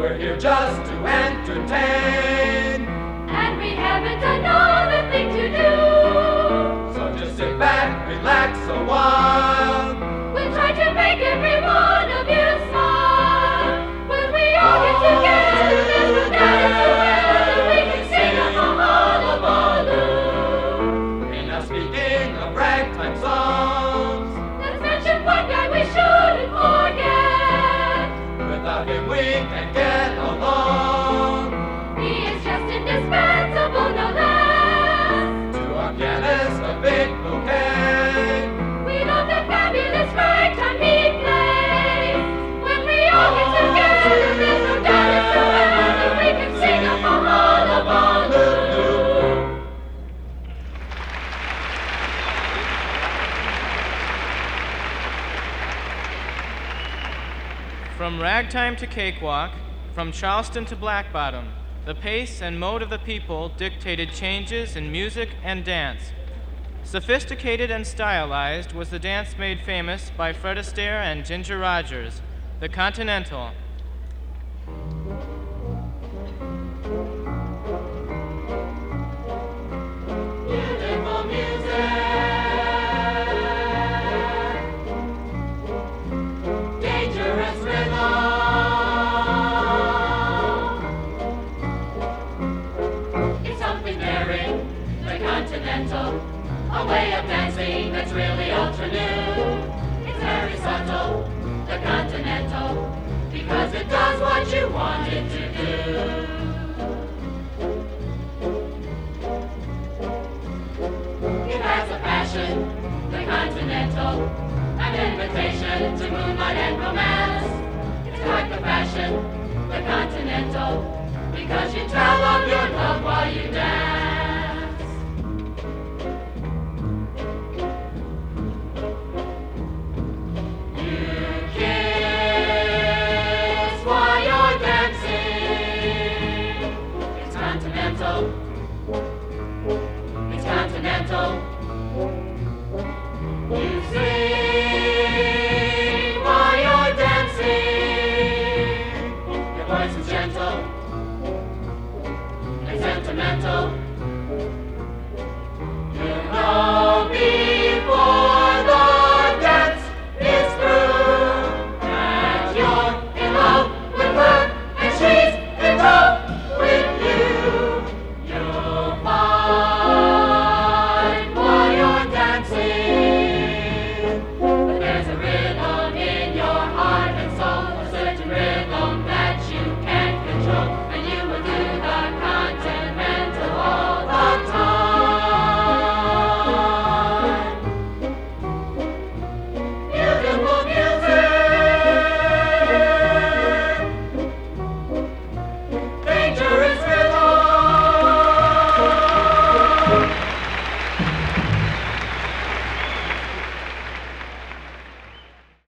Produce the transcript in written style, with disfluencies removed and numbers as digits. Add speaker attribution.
Speaker 1: we're here just to entertain.
Speaker 2: And we haven't another thing to do.
Speaker 1: So just sit back, relax a while.
Speaker 2: We'll try to make every one of you smile. When we all get together, then we'll dance together. We can sing a hullabaloo.
Speaker 1: And now speaking of ragtime songs,
Speaker 2: Let's mention one guy we shouldn't forget.
Speaker 1: without him we can't get along.
Speaker 2: He is just indispensable, no less.
Speaker 1: To our pianist, a big bouquet.
Speaker 2: We love the fabulous ragtime he plays. When we all get together, there's no doubt as to whether we can sing a hullabaloo.
Speaker 3: From ragtime to cakewalk, from Charleston to Black Bottom, the pace and mode of the people dictated changes in music and dance. Sophisticated and stylized was the dance made famous by Fred Astaire and Ginger Rogers, the Continental.
Speaker 2: Beautiful music, dangerous rhythm. It's something daring, the Continental, a way of dancing that's really ultra new. It's very subtle, the Continental, because it does what you want it to do. It has a passion, the Continental, an invitation to moonlight and romance. It's quite the fashion, the Continental, because you tell of your love while you dance. You kiss while you're dancing. It's Continental. It's Continental. You sing while you're dancing. Your voice is gentle and sentimental. You know before the dance is through that you're in love with her and she's in love with you. You'll find while you're dancing that there's a